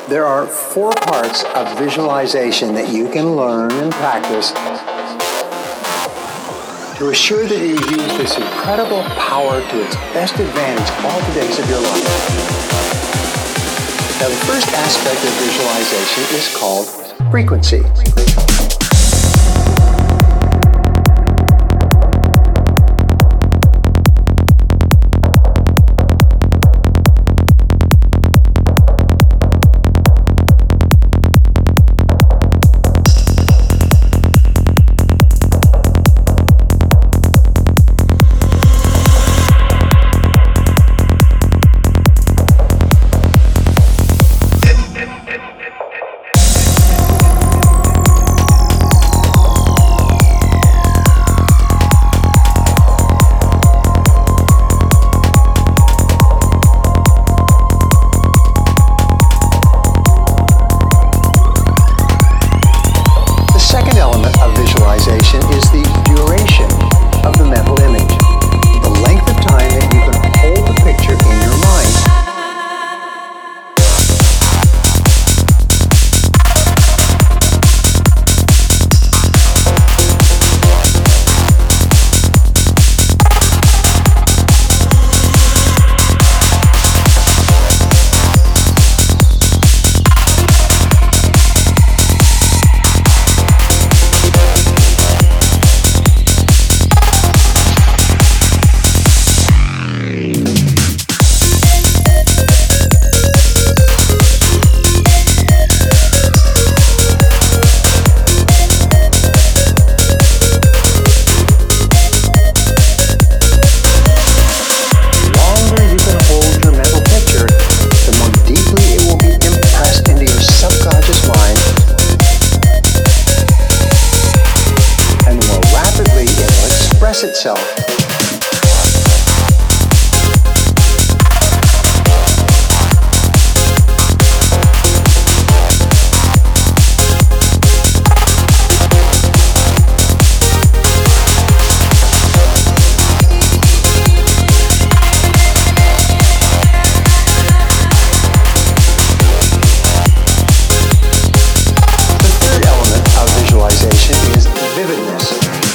There are 4 parts of visualization that you can learn and practice to assure that you use this incredible power to its best advantage all the days of your life. Now, the first aspect of visualization is called frequency. Is the duration of the mental image, the length of time that you can hold the picture in your mind. Itself. The third element of visualization is vividness.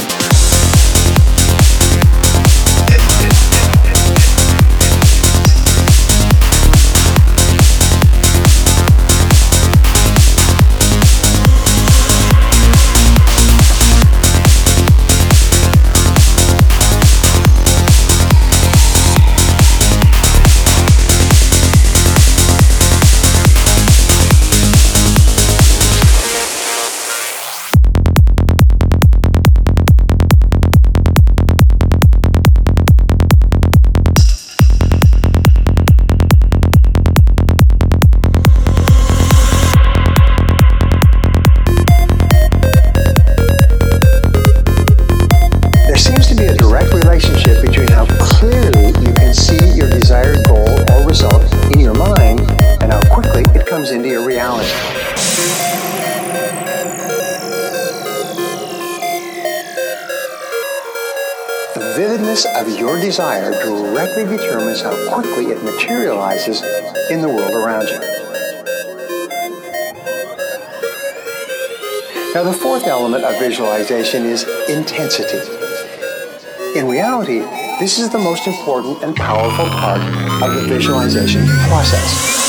Relationship between how clearly you can see your desired goal or result in your mind and how quickly it comes into your reality. The vividness of your desire directly determines how quickly it materializes in the world around you. Now, the fourth element of visualization is intensity. In reality, this is the most important and powerful part of the visualization process.